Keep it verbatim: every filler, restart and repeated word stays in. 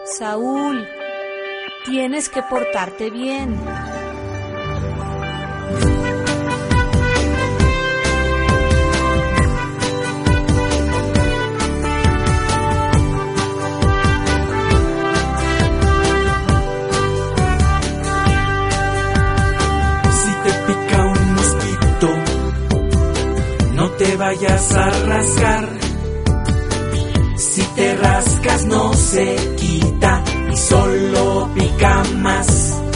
Saúl, tienes que portarte bien. Si te pica un mosquito, no te vayas a rascar. Si te rascas no se quita y solo pica más.